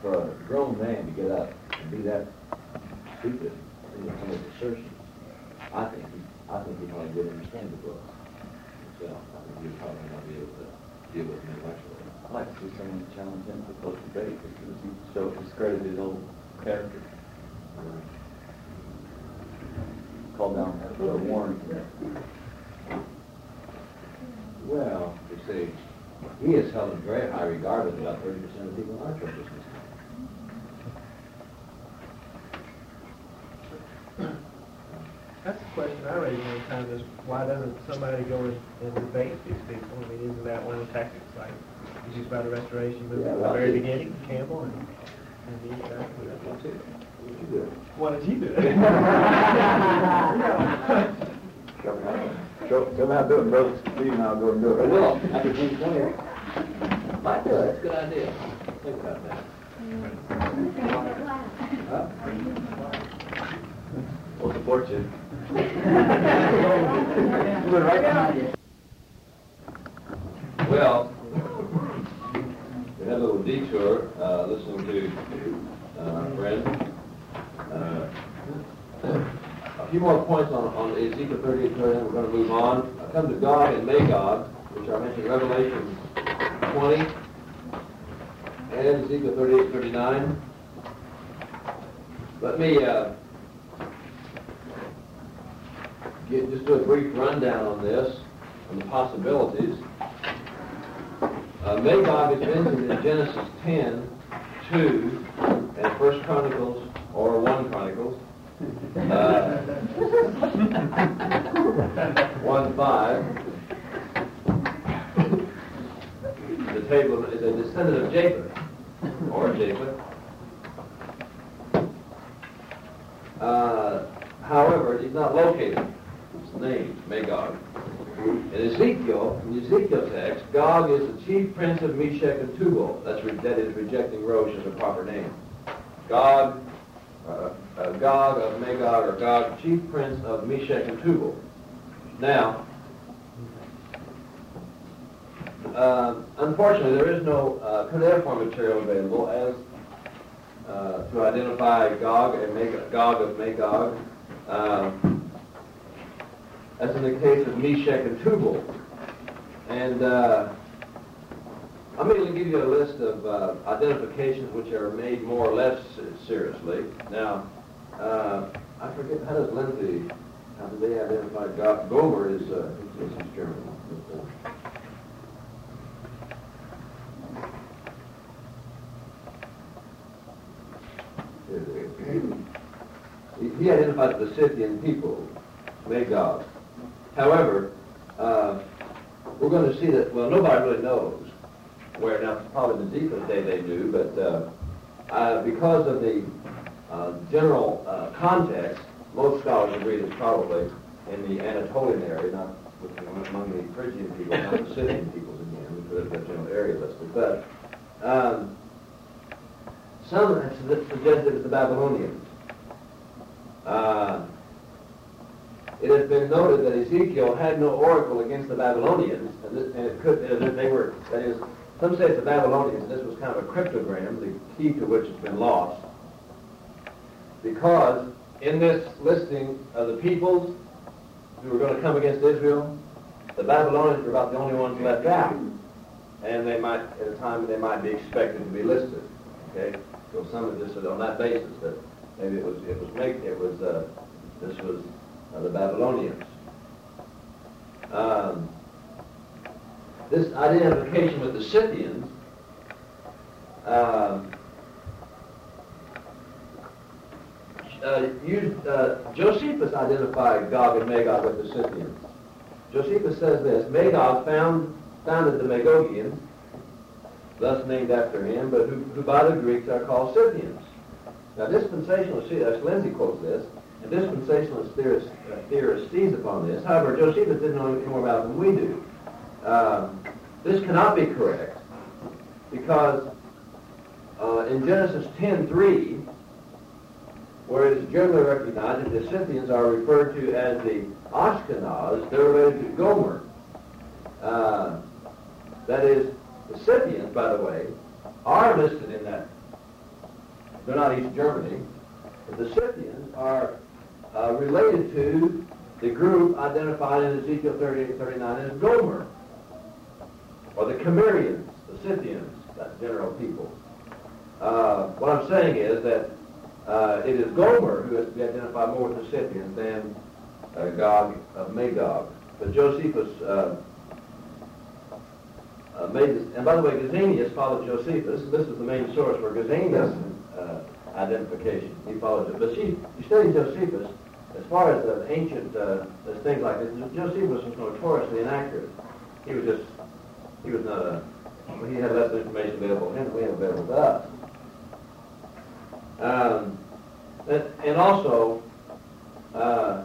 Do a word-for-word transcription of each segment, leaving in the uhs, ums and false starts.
for a grown man to get up and be that stupid in some of his assertions, I think he, I think he probably did understand the book himself. I think he would probably not be able to deal with him intellectually. I'd like to see someone challenge him for close debate because he showed discredited his old character. Uh, Called down for a warning. well, you see, he is held in very high regard with about thirty percent of people in our churches. That's the question I raised one time is why doesn't somebody go and, and debate these people? I mean, isn't that one of the tactics like it's just about the restoration movement Yeah, at well, the very I- beginning, Campbell and, and these guys? That's it. What you do? Why did you do it? Show me how, show, show me how to do it, brother. Steve and I'll go and do it. I will, after June twentieth. Might do it, that's a good idea. Think about that. Huh? We'll support you. We're right behind you. Well, we had a little detour uh, listening to uh, our friend. Uh, a few more points on, on Ezekiel thirty-eight, thirty-nine. We're going to move on. I come to Gog and Magog, which I mentioned in Revelation twenty, and Ezekiel thirty-eight, thirty-nine. Let me uh, get, just do a brief rundown on this, on the possibilities. Uh, Magog is mentioned in Genesis ten, two, and First Chronicles, or one Chronicles, uh, one five. The table is a descendant of Japheth, or Japheth. Uh, however, he's not located. His name, Magog. In Ezekiel, in the Ezekiel text, Gog is the chief prince of Meshech and Tubal. That's re- that is rejecting Rosh as a proper name. Gog, uh, uh, Gog of Magog, or Gog, chief prince of Meshech and Tubal. Now, uh, unfortunately, there is no uh, cuneiform material available as uh, to identify Gog and Magog, Gog of Magog. Uh, as in the case of Meshech and Tubal. And uh, I'm going to give you a list of uh, identifications which are made more or less seriously. Now, uh, I forget, how does Lindsay, how do they identify God? Gomer is, uh, is, is German. But, uh, he, he identifies the Scythian people, Magog. However, uh, we're going to see that, well, nobody really knows where. Now, probably in Ezekiel's day they knew, but uh, uh, because of the uh, general uh, context, most scholars agree that it's probably in the Anatolian area, not among the Phrygian people, not the Scythian peoples again, which would have been general area listed. But um, some have suggested it's the Babylonians. Uh, It has been noted that Ezekiel had no oracle against the Babylonians, and, this, and it could, and that they were, that is, some say it's the Babylonians, and this was kind of a cryptogram, the key to which has been lost, because in this listing of the peoples who were going to come against Israel, the Babylonians were about the only ones left out, and they might, at a time, they might be expected to be listed. Okay, so some of this is on that basis that maybe it was, it was make, it was, uh, this was. Uh, the Babylonians. Um, this identification with the Scythians uh, uh, used, uh, Josephus identified Gog and Magog with the Scythians. Josephus says this: Magog found, founded the Magogians, thus named after him, but who, who by the Greeks are called Scythians. Now, dispensationalists, as Lindsay quotes this, and dispensationalist theorists, uh, theorists seize upon this. However, Josephus didn't know any more about it than we do. Um, this cannot be correct because uh, in Genesis ten three, where it is generally recognized that the Scythians are referred to as the Ashkenaz, they're related to Gomer. Uh, that is, the Scythians, by the way, are listed in that they're not East Germany. But the Scythians are uh, related to the group identified in Ezekiel thirty-eight thirty-nine as Gomer, or the Cimmerians, the Scythians, that general people. Uh, what I'm saying is that uh, it is Gomer who has to be identified more with the Scythians than uh, Gog of Magog. But Josephus uh, uh, made this, and by the way, Gesenius followed Josephus. This is the main source for Gesenius uh, identification. He followed it. But see, you study Josephus, as far as the ancient uh, as things like this, Josephus was notoriously inaccurate. He was just, he was not a, he had less information available to him than we have available to us. Um, and, and also, uh,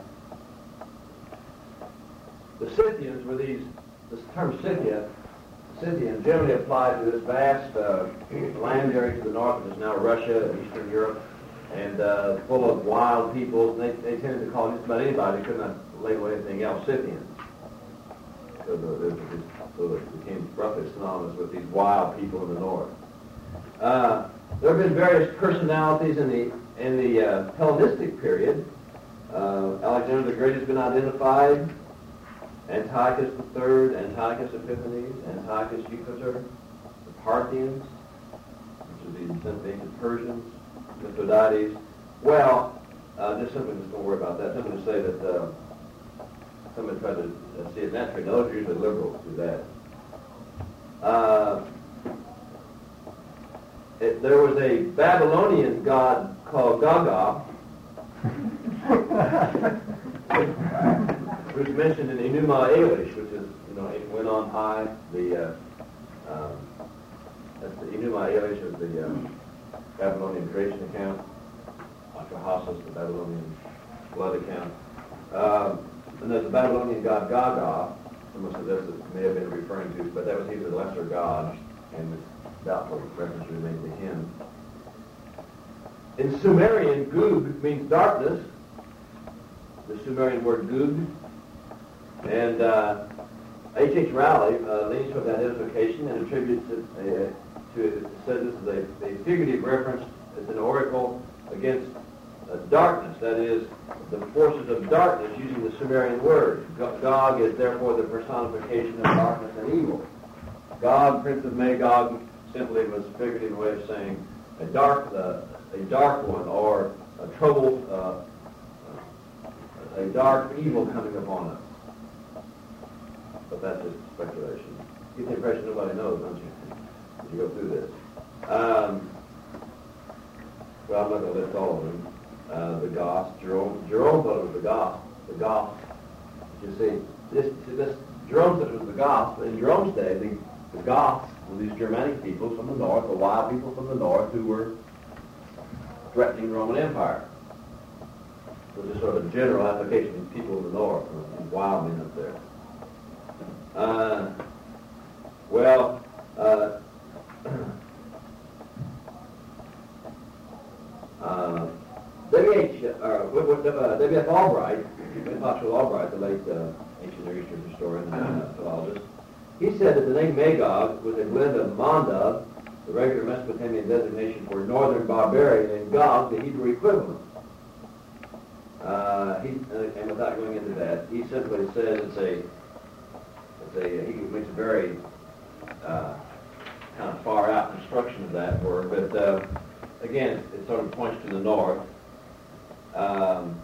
the Scythians were these, this term Scythia, Scythian generally applied to this vast uh, land area to the north, which is now Russia and Eastern Europe, and uh, full of wild peoples. They, they tended to call just about anybody who could not label anything else Scythians. So, the, the, so it became roughly synonymous with these wild people in the north. Uh, there have been various personalities in the in the uh, Hellenistic period. Uh, Alexander the Great has been identified. Antiochus the Third, Antiochus Epiphanes, Antiochus Eupator, the Parthians, which is the descendant of the ancient Persians, Mithridates. Well, uh, just simply just don't worry about that. Simply to say that uh, somebody tried to uh, see it naturally. Those are usually liberals do that. Uh, it, there was a Babylonian god called Gaga, which is mentioned in Enuma Elish, which is, you know, it went on high. The uh, um, that's the Enuma Elish is the um, Babylonian creation account. Atrahasis, the Babylonian blood account. Um, and there's the Babylonian god Gaga. Someone suggests it may have been referring to, but that was either the lesser god, and it's doubtful reference was made to him. In Sumerian, Gug means darkness. The Sumerian word Gug. And uh, H H Rowley uh, leans toward that identification and attributes it uh, to it. It says this is a, a figurative reference. It's an oracle against uh, darkness. That is, the forces of darkness using the Sumerian word. Gog is therefore the personification of darkness and evil. Gog, prince of Magog, simply was a figurative way of saying a dark, uh, a dark one, or a troubled, uh, a dark evil coming upon us. But that's just speculation. You get the impression nobody knows, don't you, as you go through this. Um, well, I'm not going to list all of them. Uh, the Goths, Jerome, Jerome thought it was the Goths, the Goths. You see, this, this Jerome said it was the Goths, but in Jerome's day, the, the Goths were these Germanic people from the north, the wild people from the north who were threatening the Roman Empire. So just sort of a general application of people in the north, and wild men up there. Uh, well, uh, uh, W H, uh, uh, W F Albright, Maxwell Albright, the late uh, ancient Near Eastern historian and uh, philologist, he said that the name Magog was a blend of Manda, the regular Mesopotamian designation for northern barbarian, and Gog, the Hebrew equivalent. Uh, he, uh, and without going into that, he simply says it's a, it's a he makes a very uh, kind of far out construction of that word, but uh, again, it, it sort of points to the north. Um,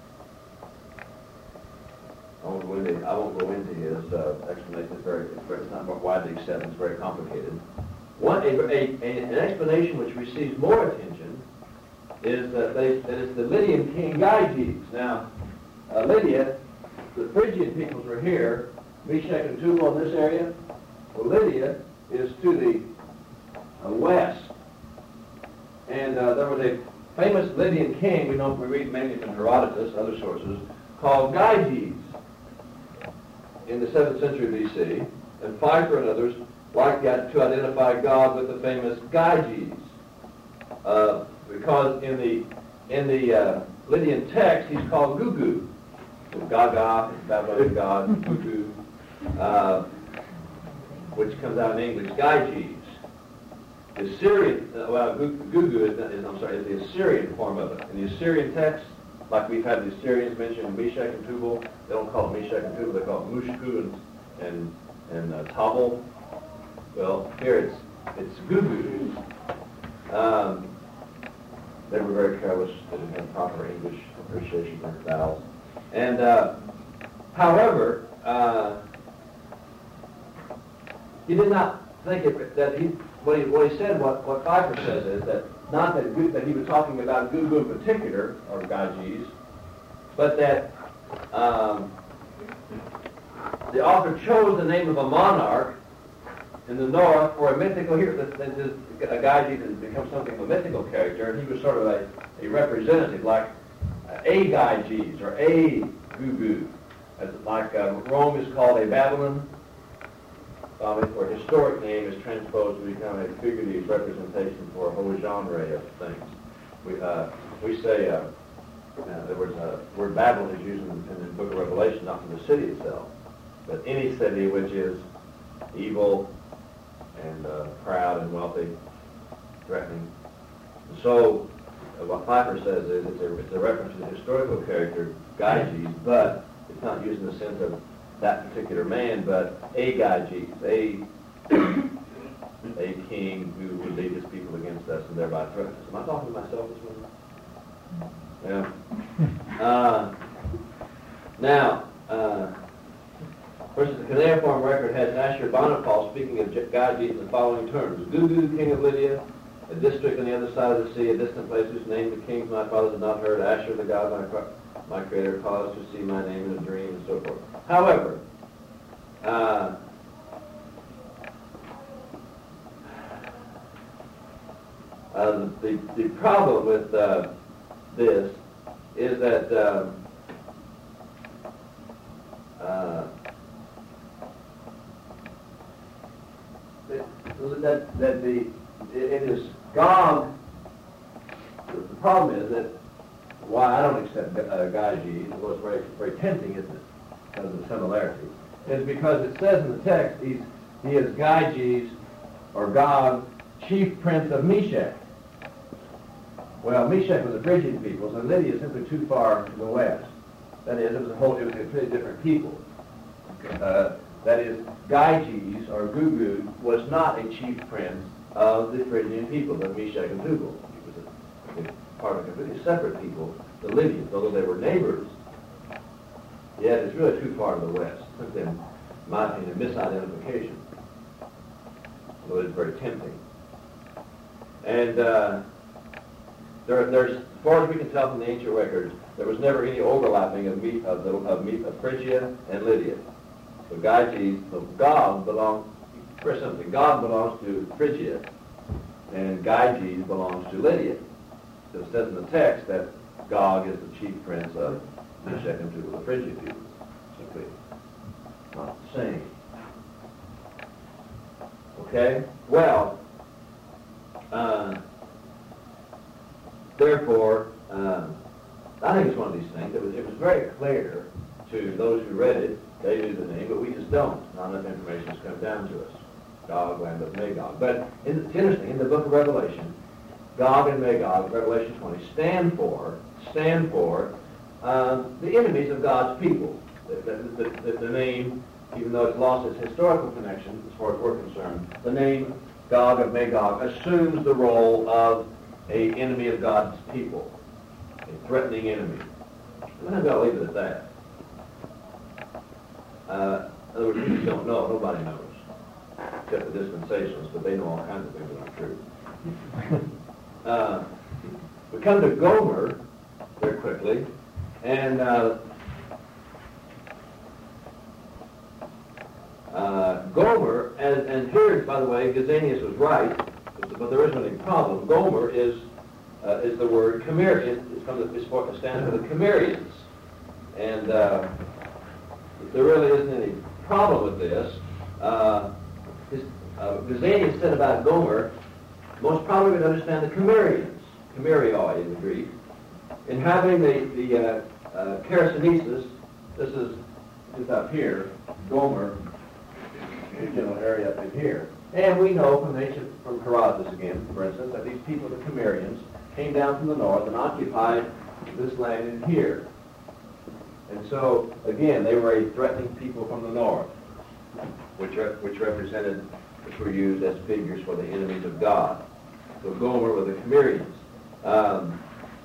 I won't go into, I won't go into his uh, explanation. It's very, it's very, it's not widely accepted. It's very complicated. One, a, a, a, an explanation which receives more attention is that, they, that it's the Lydian king Gyges. Now, uh, Lydia, the Phrygian peoples were here, Meshech and Tubal in this area. Well, Lydia is to the uh, west. And uh, there was a famous Lydian king, we know we read mainly from Herodotus, other sources, called Gyges in the seventh century B C. And Pfeiffer and others like to identify God with the famous Gyges. Uh, because in the in the uh, Lydian text, he's called Gugu. So Gaga, Babylonian god, Gugu, uh, which comes out in English, Gyges. The Assyrian, uh, well, Gugu is, is, I'm sorry, is the Assyrian form of it. In the Assyrian text, like we've had the Assyrians mentioned Meshach and Tubal, they don't call it Meshach and Tubal, they call it Mushku and, and, and uh, Tabal. Well, here it's, it's Gugu. Um, they were very careless, they didn't have proper English appreciation for vowels. And, uh, however, uh, he did not think it, that he, what he, what he said, what, what Pfeiffer says is that not that, Gu- that he was talking about Gugu in particular, or Gyges, but that um, the author chose the name of a monarch in the north for a mythical hero. That, that this, a Gyges has become something of a mythical character, and he was sort of a, a representative, like a Gyges or a Gugu, as like uh, Rome is called a Babylon. Um, for a historic name is transposed to become a figurative representation for a whole genre of things. We uh, we say uh, uh, there was a word Babylon is used in, in the Book of Revelation, not for the city itself, but any city which is evil and uh, proud and wealthy, threatening. And so uh, what Pfeiffer says is it's a, it's a reference to the historical character Gyges, but it's not used in the sense of that particular man, but a Gyges, a a king who would lead his people against us and thereby threaten us. Am I talking to myself this morning? Yeah. Uh, now, uh, versus the cuneiform record has Ashurbanipal speaking of Gyges in the following terms: Gugu, king of Lydia, a district on the other side of the sea, a distant place whose name the kings my fathers had not heard. Ashur, the god my, my creator, caused to see my name in a dream, and so forth. However, uh, uh, the, the problem with uh, this is that um, uh, that, that the it is Gog. The problem is that why I don't accept uh, Gyges, although it's very very tempting, isn't it? Because of the similarity, is because it says in the text he's he is Gyges or Gog, chief prince of Meshach. Well, Meshach was the Phrygian peoples, and Lydia is simply too far to the west. That is, it was a whole it was a completely different people. Uh, that is, Gyges or Gugu was not a chief prince of the Phrygian people, the Meshach and Tubal. He was a, a part of a completely separate people, the Lydians, although they were neighbors. Yet it's really too far to the west. It's in my opinion, misidentification. Although it's very tempting. And uh, there, there's, as far as we can tell from the ancient records, there was never any overlapping of meat of the of, meat, of Phrygia and Lydia. So Gyges, so Gog belongs, for something, Gog belongs to Phrygia, and Gyges belongs to Lydia. So it says in the text that Gog is the chief prince of Meshach and Tubal, the Phrygian people. Simply not the same. Okay? Well, uh, therefore, um, I think it's one of these things. It was, it was very clear to those who read it. They knew the name, but we just don't. Not enough information has come down to us. Gog, land of Magog. But in, it's interesting, in the book of Revelation, Gog and Magog, Revelation twenty, stand for, stand for um, the enemies of God's people. The, the, the, the name, even though it's lost its historical connection, as far as we're concerned, the name Gog of Magog assumes the role of an enemy of God's people, a threatening enemy. And I'm going to leave it at that. Uh, in other words, we just don't know. Nobody knows, except the dispensationalists, but they know all kinds of things that aren't true. uh, we come to Gomer very quickly, and uh, uh, Gomer, and, and here, by the way, Gesenius was right, but there isn't any problem. Gomer is uh, is the word Cimmerian. It's from the, it's for, it stands for the Cimmerians, and uh, there really isn't any problem with this. Uh, his, uh, Gesenius said about Gomer, most probably would understand the Cimmerians, Cimmerioi in the Greek, in having the, the uh, uh, Chersonese, this is just up here, Gomer, the general area up in here, And we know from ancient, from Herodotus again, for instance, that these people, the Cimmerians, came down from the north and occupied this land in here. And so, again, they were a threatening people from the north, which, re- which represented, which were used as figures for the enemies of God. So Gomer were the Cimmerians. Um,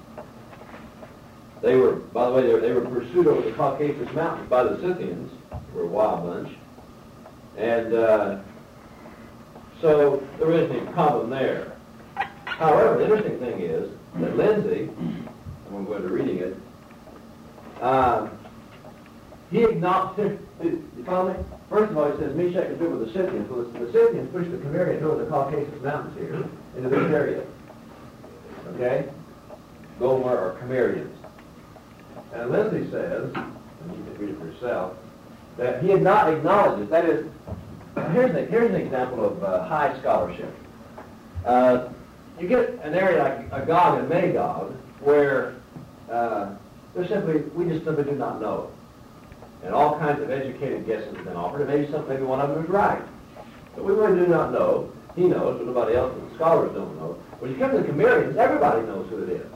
they were, by the way, they were, they were pursued over the Caucasus Mountains by the Scythians, who were a wild bunch. And uh, so there isn't any problem there. However, the interesting thing is that Lindsay, and I'm going to reading it, uh, he acknowledged, you follow me? First of all, he says, Meshach is with the Scythians. Well, the, the Scythians pushed the Cimmerians over the Caucasus Mountains here, into this area. Okay? Gomer or Cimmerians. And Lindsay says, and you can read it for yourself, that he had not acknowledged, that is, here's an, here's an example of uh, high scholarship. Uh, you get an area like Agog and Magog, where uh, there's simply, we just simply do not know. And all kinds of educated guesses have been offered, and maybe some, maybe one of them is right. But we really do not know. He knows, but nobody else, the scholars don't know. When you come to the Cimmerians, everybody knows who it is.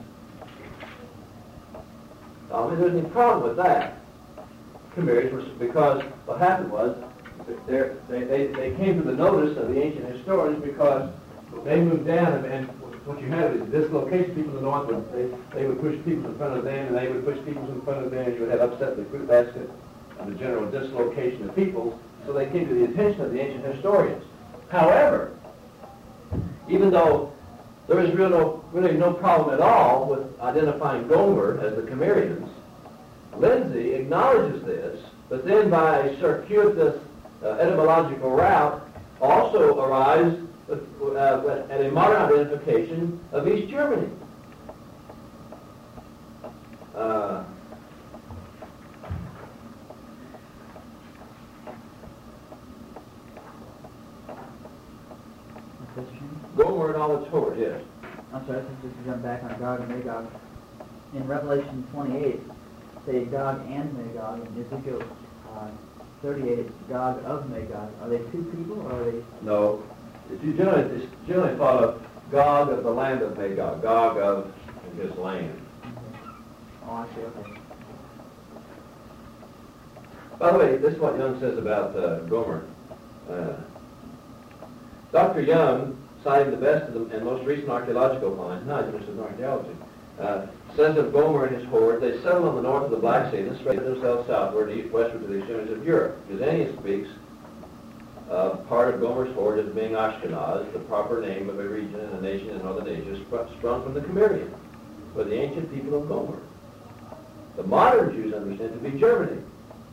I mean, there's any problem with that. Cimmerians were, because what happened was, they, they, they came to the notice of the ancient historians because they moved down, and, and what you had is dislocation. People in the north would they, they would push people in front of them, and they would push people in front of them, and you would have upset the fruit basket and the general dislocation of people. So they came to the attention of the ancient historians. However, even though there is real no, really no problem at all with identifying Gomer as the Cimmerians, Lindsay acknowledges this, but then by a circuitous uh, etymological route also arrives with, uh, at a modern identification of East Germany. Uh, Gomer and all its horrors, yes. I'm sorry, this is just to jump back on Gog and Magog. In Revelation twenty-eight, say Gog and Magog, and Ezekiel uh, thirty-eight, it's Gog of Magog. Are they two people, or are they... No. It's generally, it's generally thought of Gog of the land of Magog, Gog of his land. Okay. Oh, I see, okay. By the way, this is what Young says about uh, Gomer. Uh, Doctor Young, citing the best of the and most recent archaeological finds, not just in archaeology, uh, says of Gomer and his horde, they settled on the north of the Black Sea and spread themselves southward, east, westward to the extremities of Europe. Gesenius speaks of uh, part of Gomer's horde as being Ashkenaz, the proper name of a region and a nation in northern Asia, sp- sprung from the Cimmerians, or the ancient people of Gomer. The modern Jews understand to be Germany.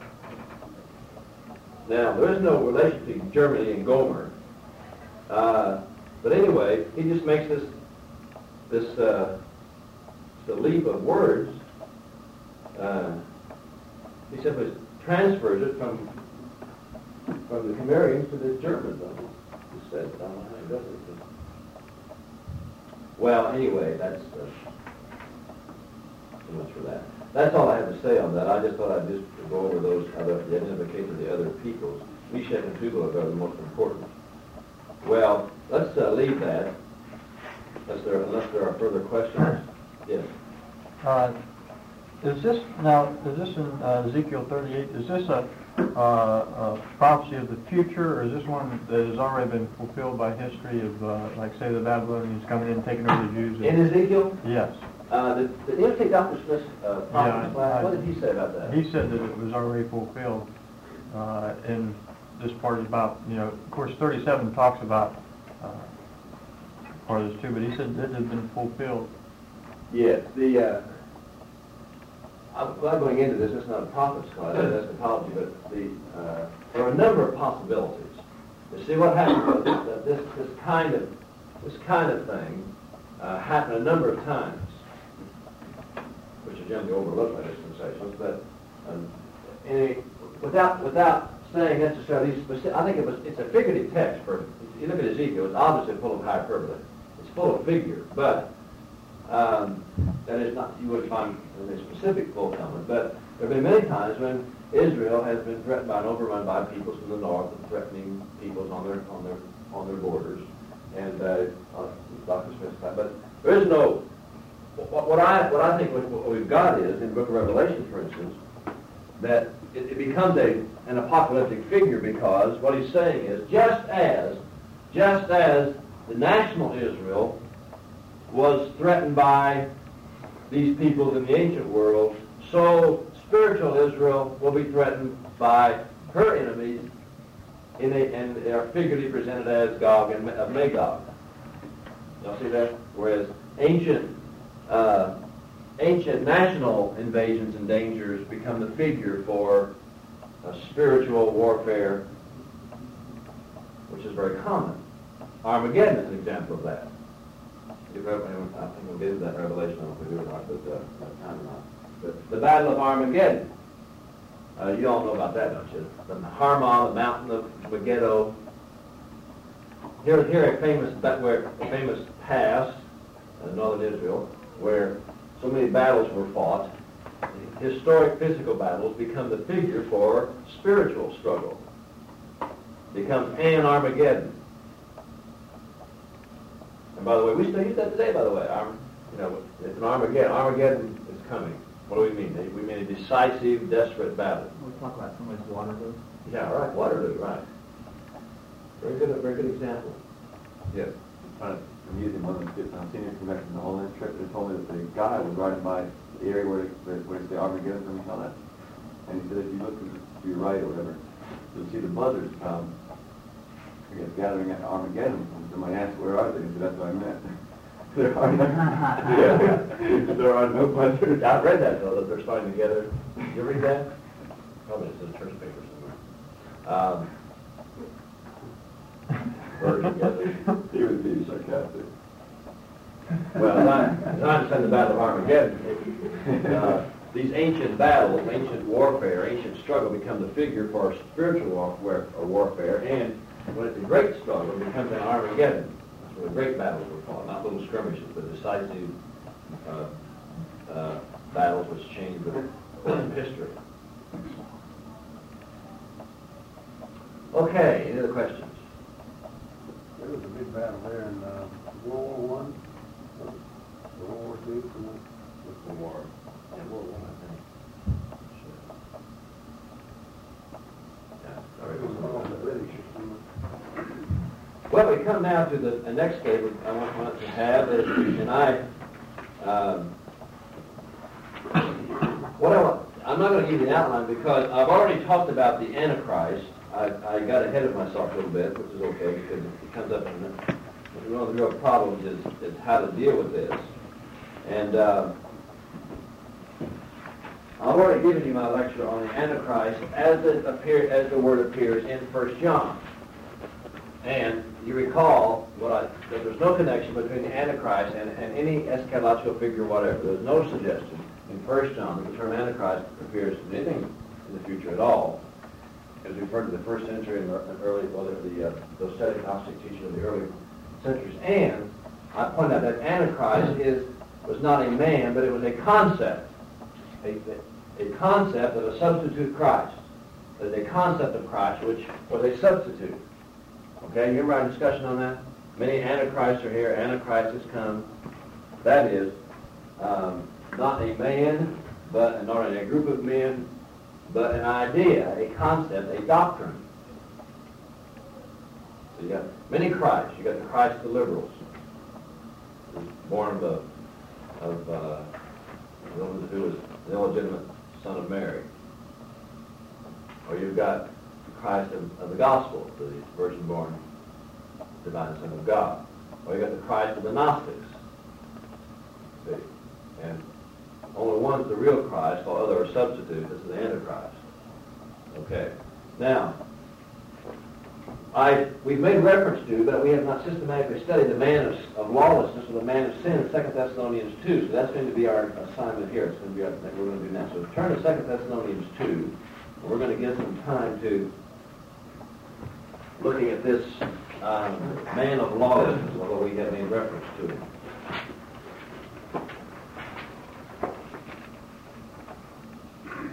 Now, there is no relation between Germany and Gomer. Uh, but anyway, he just makes this this uh, the leap of words. Uh, he simply transfers it from from the Cimmerians to the Germans. He says, I don't know how he does it. But well, anyway, that's uh, so much for that. That's all I have to say on that. I just thought I'd just go over those other the identification of the other peoples. Meshach and Tubal are the most important. Well, let's uh, leave that, unless there, unless there are further questions. Yes. Uh, is this, now, is this in uh, Ezekiel thirty-eight, is this a, uh, a prophecy of the future, or is this one that has already been fulfilled by history of, uh, like, say, the Babylonians coming in and taking over the Jews? In Ezekiel? Yes. Uh, did, did you ever take Doctor Smith's uh, prophecy Yeah, class? I- What did he say about that? He said that it was already fulfilled, uh, and this part is about, you know, of course, thirty-seven talks about uh, part of this too, but he said that it had been fulfilled. Yes. The, uh, I'm not going into this. It's not a prophet's class, it's eschatology, but the, uh, there are a number of possibilities. You see, what happened was that this, this kind of this kind of thing uh, happened a number of times, which is generally overlooked by dispensationalists, but um, any, without without saying necessarily specific, I think it was it's a figurative text. For if you look at Ezekiel, it's obviously full of hyperbole. It's full of figure, but um, that is not you would find a specific fulfillment. But there have been many times when Israel has been threatened by and overrun by peoples from the north, and threatening peoples on their on their on their borders, and uh, uh, Doctor Smith's time. But there is no. What, what I what I think what, what we've got is in the Book of Revelation, for instance, that it, it becomes a an apocalyptic figure because what he's saying is just as just as the national Israel was threatened by these peoples in the ancient world, so spiritual Israel will be threatened by her enemies, in a, and they are figuratively presented as Gog and uh, Magog. Y'all see that? Whereas ancient uh, ancient national invasions and dangers become the figure for uh, spiritual warfare, which is very common. Armageddon is an example of that. I think we'll get into that in Revelation, I don't know if we do or not, but uh, that time or not. But the Battle of Armageddon, uh, you all know about that, don't you? The Harmon, the mountain of Megiddo. Here, here a famous, where a famous pass in northern Israel, where so many battles were fought. Historic physical battles become the figure for spiritual struggle. Becomes an Armageddon. And by the way, we still use that today, by the way. Arm, you know, it's an Armageddon. Armageddon is coming. What do we mean? We mean a decisive, desperate battle. We'll talk about somebody's Waterloo. Yeah, right. Waterloo, right. Very good, very good example. Yes. I'm using one of the tips on senior connection the whole trip, and it told me that the guy was riding by the area where where, where it's the Armageddon, and he saw that. And he said if you look to your right or whatever, you'll see the buzzards um, I guess gathering at Armageddon. And somebody asked, where are they? He said, that's what I meant. There are no, yeah, there are no buzzards. I've read that, though, that they're starting to gather. You read that? Probably it's in a church paper somewhere. Um, birds together. He was being sarcastic. Well, as I, as I understand the Battle of Armageddon, uh, these ancient battles, ancient warfare, ancient struggle become the figure for spiritual warfare, or warfare, and when it's a great struggle, it becomes an Armageddon. That's where the great battles were fought, not little skirmishes, but decisive uh, uh, battles which change the course of history. Okay, any other questions? There was a big battle there in uh, World War One, World War Two, What's the war? Yeah, World War One, I think. Yeah, it was all the British or something. well, we come now to the, the next statement I want, want to have, is, and I, um, what I want, I'm not going to give you an outline because I've already talked about the Antichrist. I, I got ahead of myself a little bit, which is okay because it comes up in a minute. One of the real problems is, is how to deal with this. And uh, I've already given you my lecture on the Antichrist as it appear, as the word appears in First John. And you recall what I, that there's no connection between the Antichrist and, and any eschatological figure or whatever. There's no suggestion in First John that the term Antichrist appears in anything in the future at all. As we referred to the first century and the early, well, the uh, those Gnostic Gnostic teaching of the early centuries. And I point out that Antichrist is was not a man, but it was a concept, a, a concept of a substitute Christ. There's a concept of Christ which was a substitute. Okay, you remember our discussion on that? Many Antichrists are here. Antichrist has come. That is um, not a man, but not a group of men, but an idea, a concept, a doctrine. So you got many Christs. You got the Christ of the liberals, who's born of the of uh, who was an illegitimate son of Mary. Or you've got the Christ of, of the gospel, the virgin-born divine Son of God. Or you got the Christ of the Gnostics. See? And only one's the real Christ, all other are substitutes. This is the Antichrist. Okay. Now, I we've made reference to, but we have not systematically studied the man of, of lawlessness or the man of sin in Second Thessalonians two. So that's going to be our assignment here. It's going to be our thing we're going to do now. So turn to Second Thessalonians two. And we're going to give some time to looking at this um, man of lawlessness, although we have made reference to him.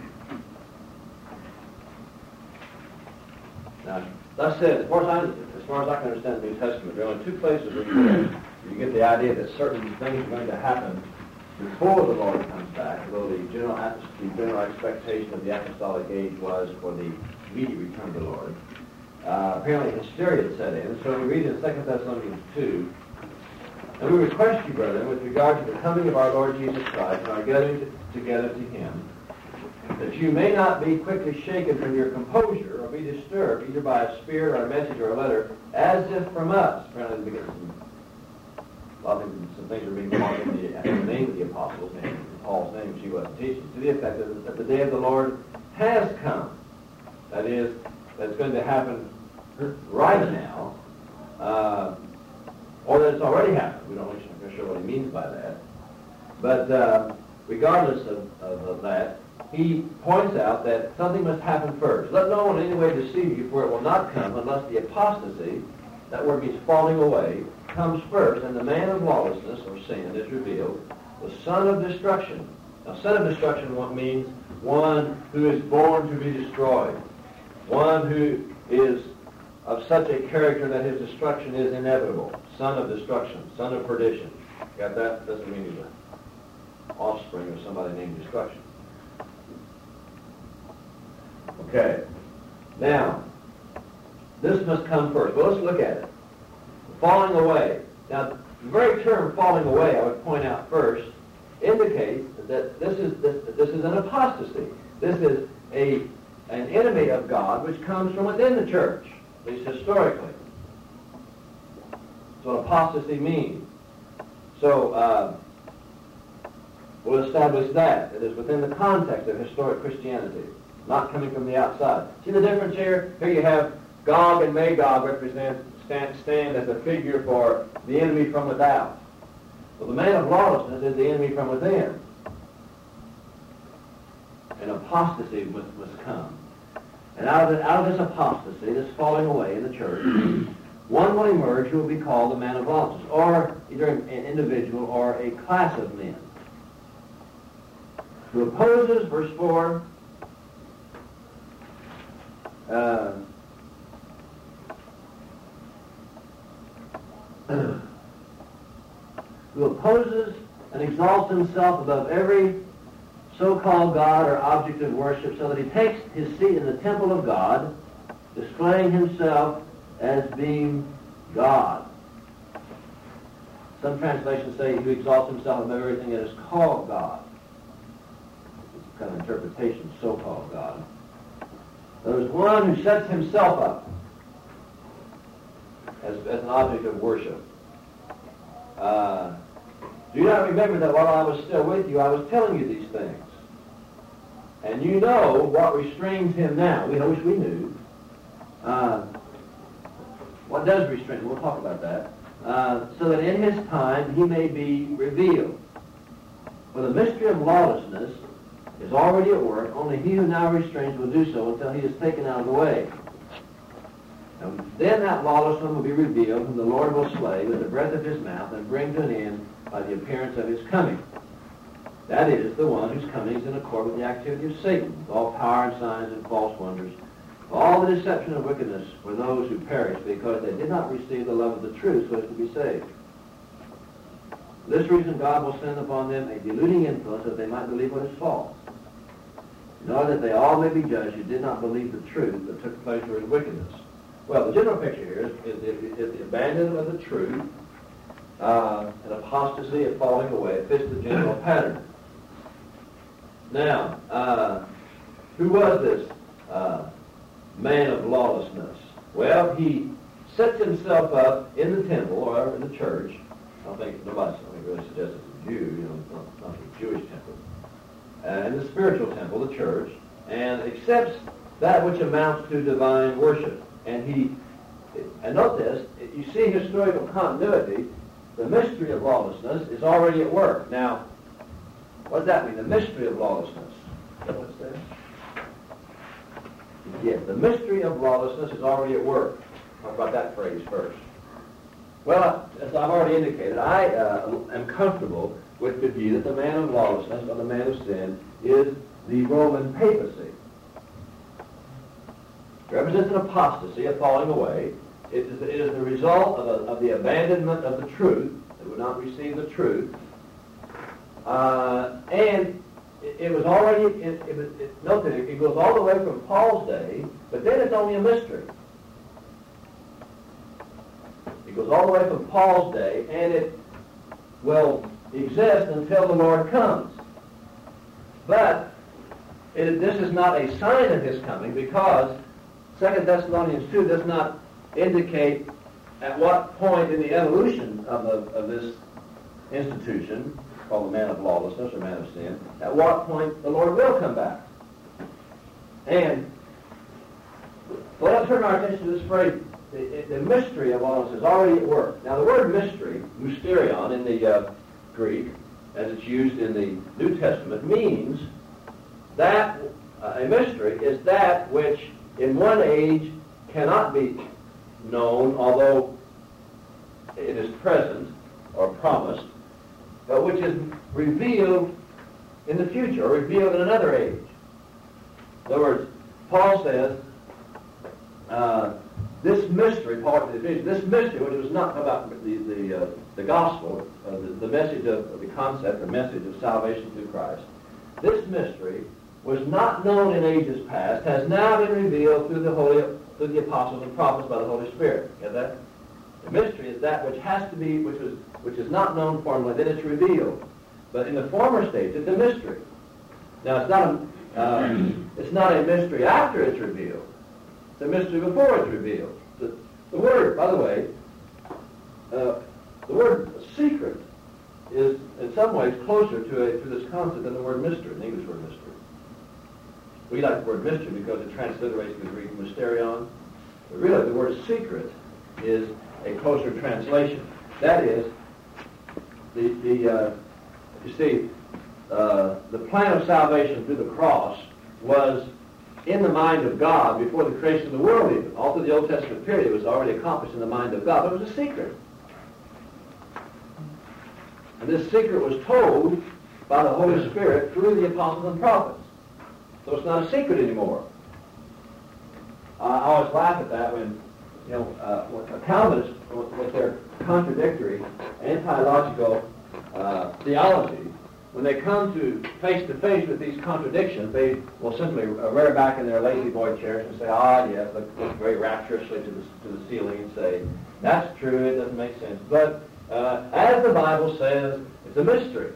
Now, thus said, as far as, I, as far far as I can understand the New Testament, there are only two places where you, you get the idea that certain things are going to happen before the Lord comes back, although the general, the general expectation of the apostolic age was for the immediate return of the Lord. Uh, apparently hysteria had set in, so we read in Second Thessalonians two, and we request you, brethren, with regard to the coming of our Lord Jesus Christ and our gathering together to him, that you may not be quickly shaken from your composure or be disturbed either by a spirit or a message or a letter, as if from us. Apparently, we get some, a lot of things, some things are being marked in the, in the name of the apostles, in Paul's name, which he wasn't teaching, to the effect that, that the day of the Lord has come. That is, that's going to happen right now, uh, or that it's already happened. We don't know sure what he means by that. But uh, regardless of, of, of that, he points out that something must happen first. Let no one in any way deceive you, for it will not come unless the apostasy, that word means falling away, comes first, and the man of lawlessness, or sin, is revealed, the son of destruction. Now, son of destruction what means one who is born to be destroyed, one who is of such a character that his destruction is inevitable. Son of destruction, son of perdition. Got that? Doesn't mean he's an offspring of somebody named destruction. Okay. Now, this must come first. Well, let's look at it. Falling away. Now, the very term falling away, I would point out first, indicates that this is this, this is an apostasy. This is a an enemy of God which comes from within the church, at least historically. That's what apostasy means. So, uh, we'll establish that. It is within the context of historic Christianity, not coming from the outside. See the difference here? Here you have Gog and Magog represent, stand, stand as a figure for the enemy from without. Well, the man of lawlessness is the enemy from within. And apostasy must, must come. And out of, the, out of this apostasy, this falling away in the church, one will emerge who will be called the man of lawlessness, or either an individual or a class of men, who opposes, verse four, uh, who opposes and exalts himself above every so-called God or object of worship, so that he takes his seat in the temple of God, displaying himself as being God. Some translations say who exalts himself above everything that is called God. It's kind of interpretation, so-called God. There's one who sets himself up as, as an object of worship. Uh, do you not remember that while I was still with you, I was telling you these things? And you know what restrains him now. We wish we knew. Uh, what does restrain him? We'll talk about that. Uh, so that in his time he may be revealed. For the mystery of lawlessness is already at work. Only he who now restrains will do so until he is taken out of the way. And then that lawless one will be revealed, whom the Lord will slay with the breath of his mouth and bring to an end by the appearance of his coming. That is, the one whose coming is in accord with the activity of Satan, with all power and signs and false wonders, all the deception of wickedness for those who perish, because they did not receive the love of the truth so as to be saved. For this reason God will send upon them a deluding influence that they might believe what is false, in order that they all may be judged who did not believe the truth but took pleasure in wickedness. Well, the general picture here is, is, is the abandonment of the truth, uh, an apostasy, a falling away. It fits the general pattern. Now, uh, who was this uh, man of lawlessness? Well, he sets himself up in the temple or in the church. I don't think nobody I think really suggests it's a Jew, you know, not, not a Jewish temple. Uh, in the spiritual temple, the church, and accepts that which amounts to divine worship. And he, and note this, you see historical continuity. The mystery of lawlessness is already at work. Now, what does that mean? The mystery of lawlessness. Is that what's there? Yes, the mystery of lawlessness is already at work. Talk about that phrase first. Well, as I've already indicated, I uh, am comfortable with the view that the man of lawlessness, or the man of sin, is the Roman papacy. It represents an apostasy, a falling away, It is, it is the result of, a, of the abandonment of the truth. They would not receive the truth. Uh, and it, it was already, it, it, was- it, note that it, it goes all the way from Paul's day, but then it's only a mystery. It goes all the way from Paul's day, and it will exist until the Lord comes. But it, this is not a sign of His coming, because Second Thessalonians two does not indicate at what point in the evolution of, the, of this institution, called the man of lawlessness or man of sin, at what point the Lord will come back. And well, let's turn our attention to this phrase, the, the mystery of all this is already at work. Now, the word mystery, mysterion, in the uh, Greek, as it's used in the New Testament, means that uh, a mystery is that which in one age cannot be known, although it is present or promised, but which is revealed in the future, or revealed in another age. In other words, Paul says, uh, this mystery, Paul, this mystery, which was not about the the, uh, the gospel, uh, the, the message of, of the concept, the message of salvation through Christ, this mystery was not known in ages past, has now been revealed through the holy, through the apostles and prophets by the Holy Spirit. Get that? The mystery is that which has to be, which was, which is not known formally, then it's revealed. But in the former stage, it's a mystery. Now, it's not a, uh, it's not a mystery after it's revealed. It's a mystery before it's revealed. The, the word, by the way, uh, the word secret is in some ways closer to, a, to this concept than the word mystery, the English word mystery. We like the word mystery because it transliterates the Greek mysterion. But really, the word secret is a closer translation. That is, the, the uh, you see, uh, the plan of salvation through the cross was in the mind of God before the creation of the world even. All through the Old Testament period, it was already accomplished in the mind of God, but it was a secret. And this secret was told by the Holy Spirit through the apostles and prophets. So it's not a secret anymore. Uh, I always laugh at that when, you know, uh, when Calvinists, with their contradictory, anti-logical uh, theology, when they come to face to face with these contradictions, they will simply rear back in their lazy boy chairs and say, ah, yes, look, look very rapturously to the, to the ceiling and say, that's true, it doesn't make sense. But uh, as the Bible says, it's a mystery.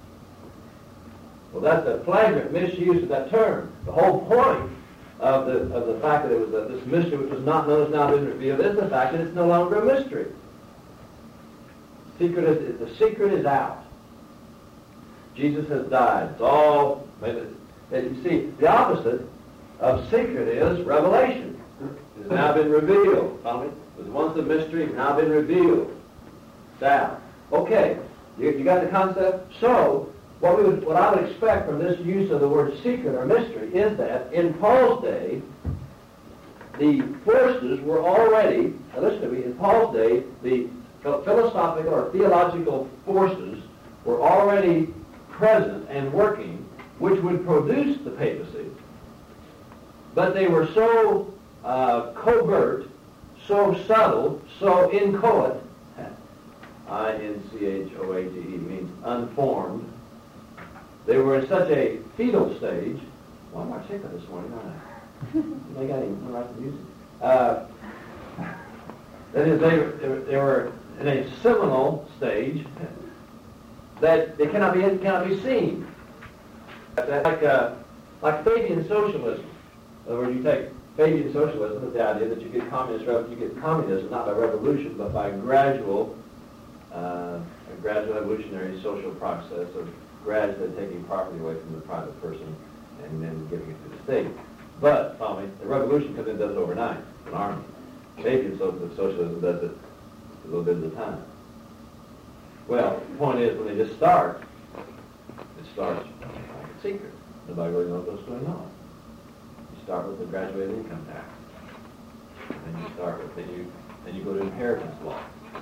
Well, that's a flagrant misuse of that term. The whole point of the of the fact that it was a, this mystery which was not known has now been revealed is the fact that it's no longer a mystery. Secret is, the secret is out. Jesus has died. It's all, and you see, the opposite of secret is revelation. It's now been revealed. Follow me? It was once a mystery, it's now been revealed. It's out. Okay, you, you got the concept? So, What, we would, what I would expect from this use of the word secret or mystery is that in Paul's day, the forces were already, now listen to me, in Paul's day, the philosophical or theological forces were already present and working, which would produce the papacy, but they were so uh, covert, so subtle, so inchoate, I N C H O A T E means unformed. They were in such a fetal stage. Why am I sick of this morning? They got even right to music. Uh, that is, they, they were in a seminal stage that they cannot be cannot be seen. Like uh, like Fabian socialism. In other words, you take Fabian socialism is the idea that you get communist you get communism not by revolution but by gradual uh, a gradual evolutionary social process of gradually taking property away from the private person and then giving it to the state. But, follow me, the revolution comes in and does it overnight, an army. Fabian socialism does it a little bit at a time. Well, the point is, when they just start, it starts like a secret. Nobody really knows what's going on. You start with the graduated income tax. And you start with, then you, then you go to inheritance law.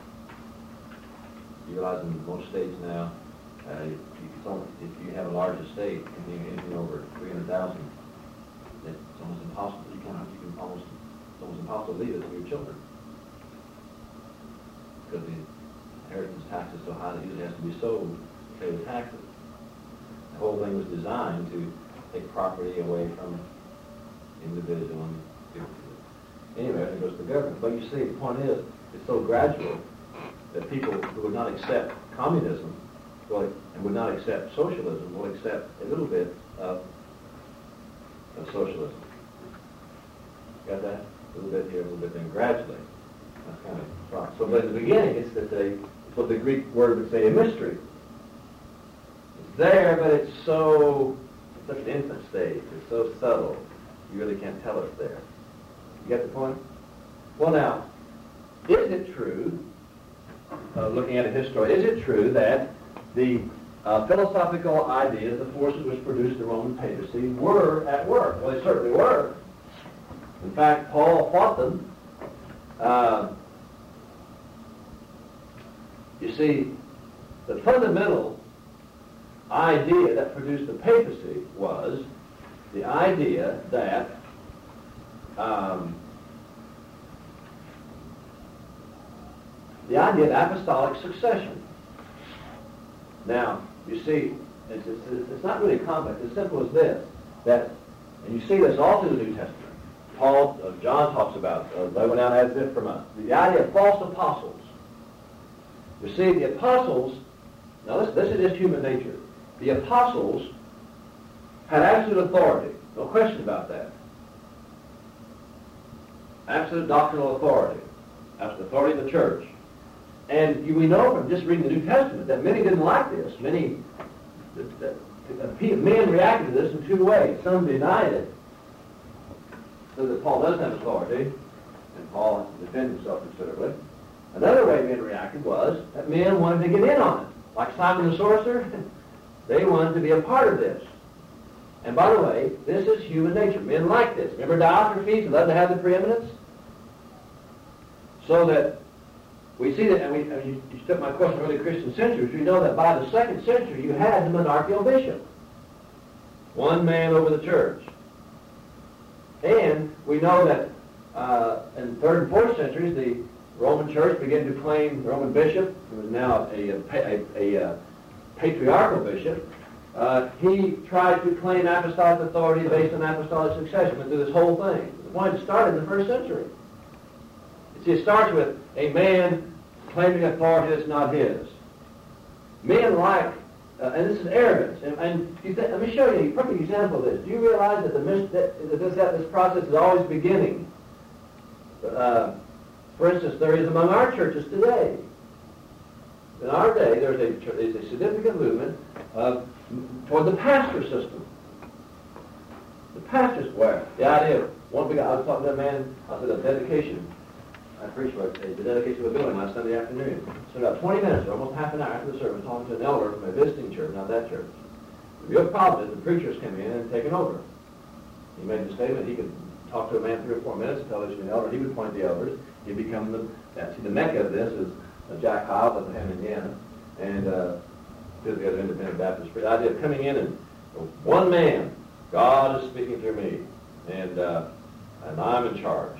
You realize in most states now, Uh, if, you if you have a large estate, anything over three hundred thousand, it's almost impossible. You cannot. You can almost. It's almost impossible to leave it to your children. because the inheritance tax is so high that it usually has to be sold to pay the taxes. The whole thing was designed to take property away from individual and give it to anyway, it goes to the government. But you see, the point is, it's so gradual that people who would not accept communism will, and would not accept socialism will accept a little bit of, of socialism. Got that? A little bit here, a little bit there, gradually. That's kind of right. So, but in the beginning, it's that they, it's what the Greek word would say, a mystery. It's there, but it's so, it's such an infant stage. It's so subtle, you really can't tell it's there. You get the point? Well, now, is it true, uh, looking at it historically, is it true that the uh, philosophical ideas, the forces which produced the Roman papacy, were at work? Well, they certainly were. In fact, Paul fought them. Uh, you see, the fundamental idea that produced the papacy was the idea that um, the idea of apostolic succession. Now, you see, it's, it's, it's not really complex. It's simple as this, that, and you see this all through the New Testament. Paul, uh, John talks about, uh, they went out as if from us. The idea of false apostles. You see, the apostles, now this, this is just human nature. The apostles had absolute authority. No question about that. Absolute doctrinal authority. Absolute authority of the church. And you, we know from just reading the New Testament that many didn't like this. Many, that, that, that men reacted to this in two ways. Some denied it, so that Paul doesn't have authority, and Paul has to defend himself considerably. Another way men reacted was that men wanted to get in on it. Like Simon the sorcerer, they wanted to be a part of this. And by the way, this is human nature. Men like this. Remember Diotrephes, who loved to have the preeminence? So that we see that, and, we, and you, you took my question early Christian centuries, we know that by the second century you had the monarchical bishop. One man over the church. And we know that uh, in the third and fourth centuries, the Roman Church began to claim the Roman bishop, who was now a, a, a, a, a patriarchal bishop. Uh, he tried to claim apostolic authority based on apostolic succession, went through this whole thing. The point it started in the first century. See, it starts with a man claiming authority that's not his. Men like, uh, and this is arrogance. And, and you th- let me show you a perfect example of this. Do you realize that, the mis- that, that, this, that this process is always beginning? Uh, for instance, there is among our churches today. In our day, there's a, there's a significant movement uh, toward the pastor system. The pastor square. The idea of one big, I was talking to a man, I said a dedication. I preached for the dedication of a building last Sunday afternoon. So about twenty minutes, or almost half an hour after the service, talking to an elder from a visiting church, not that church. The real problem is the preachers come in and taken over. He made the statement he could talk to a man three or four minutes, tell this to an elder, he would point the elders. He'd become the, that's the mecca of this is uh, Jack Hyles of Bethlehem, Indiana, and uh, the other independent Baptist. The idea of coming in and uh, one man, God is speaking through me, and uh, and I'm in charge.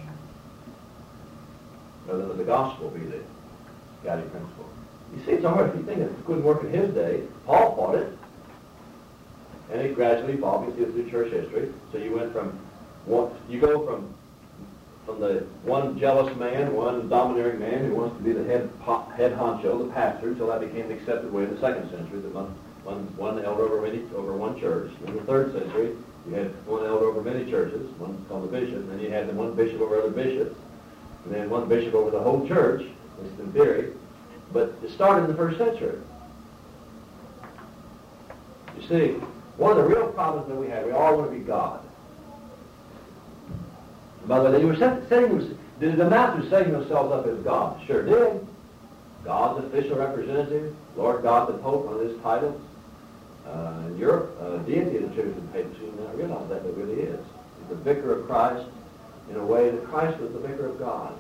Rather than the gospel be the guiding principle. You see, it's a hard thing. It couldn't work in his day. Paul fought it, and it gradually evolved. You see it through church history. So you went from one, you go from from the one jealous man, one domineering man who wants to be the head head honcho, the pastor, until that became the accepted way in the second century. The one one one elder over many over one church. In the third century, you had one elder over many churches, one called the bishop, and then you had the one bishop over other bishops. And then one bishop over the whole church, at least in theory. But it started in the first century. You see, one of the real problems that we have, we all want to be God. By the way, they were setting, did it amount to setting themselves up as God? Sure did. God's official representative, Lord God the Pope, one of his titles. Uh, in Europe, uh, deity is attributed to the papacy. You don't realize that, but it really is. He's the vicar of Christ, in a way that Christ was the vicar of God.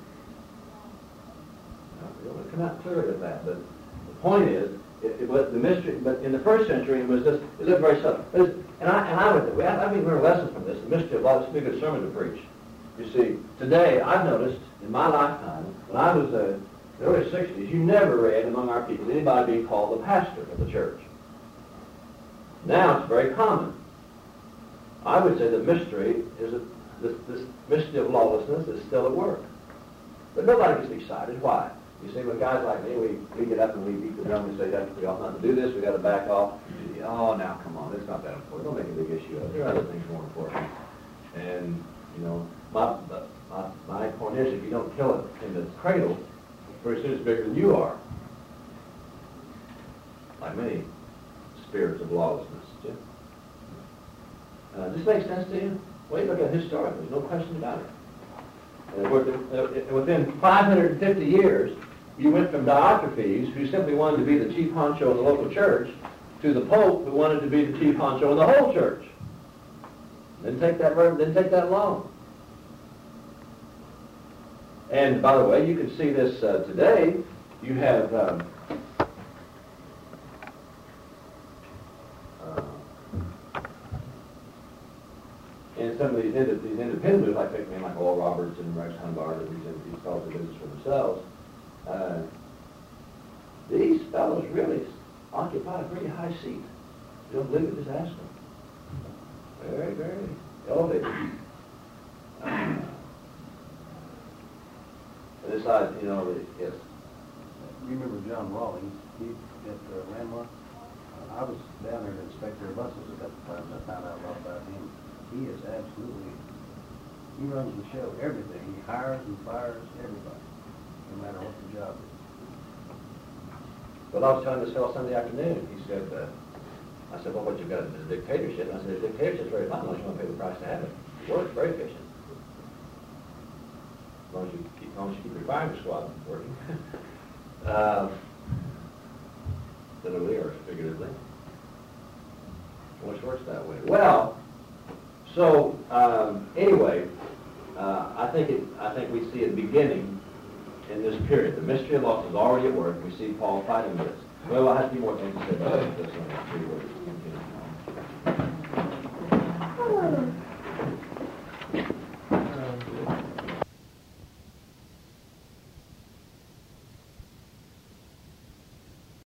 Now, we don't want to come out clear with that, but the point is, it, it was the mystery, but in the first century it was just, it looked very subtle. But it's, and I and I would, I, I mean, learn lessons from this, the mystery of life. This would be a good sermon to preach. You see, today I've noticed in my lifetime, when I was uh, the early sixties, you never read among our people anybody being called the pastor of the church. Now it's very common. I would say the mystery is a, this, this mystery of lawlessness is still at work. But nobody gets excited. Why? You see, when guys like me, we, we get up and we beat the drum and say, that we ought not to do this, we got to back off. Oh, now come on, it's not that important. Don't make a big issue of it. There are other things more important. And, you know, my, my, my point is, if you don't kill it in the cradle, pretty soon it's bigger than you are. Like many spirits of lawlessness. Jim? Uh, this makes sense to you? Well, you look at it historically, there's no question about it. And within, within five hundred fifty years, you went from Diotrephes, who simply wanted to be the chief honcho in the local church, to the Pope, who wanted to be the chief honcho in the whole church. Didn't take that, didn't take that long. And by the way, you can see this uh, today. You have um, uh, in some of these, ind these independent movies, like take like Oral Roberts and Rex Humbard, and these, these fellows do business for themselves. Uh, these fellows really occupy a pretty high seat. You don't believe it, just ask them. Very, very elevated. Uh, this side, you know, the, yes. You remember John Rawlings, he, at uh, Landmark? Uh, I was down there to inspect their buses a couple times, I found out a lot about him. He is absolutely, he runs the show, everything. He hires and fires everybody, no matter what the job is. Well, I was telling this fellow Sunday afternoon, he said, uh, I said, well, what you've got is a dictatorship. And I said, the dictatorship's very fine, unless you want to pay the price to have it. It works, very efficient. As long as you keep, as long as you keep your firing squad working. uh, literally or figuratively. It always works that way. Well, so um, anyway, uh, I think it, I think we see it beginning in this period. The mystery of loss is already at work. We see Paul fighting this. Well, I have a few more things to say about this. One, three words.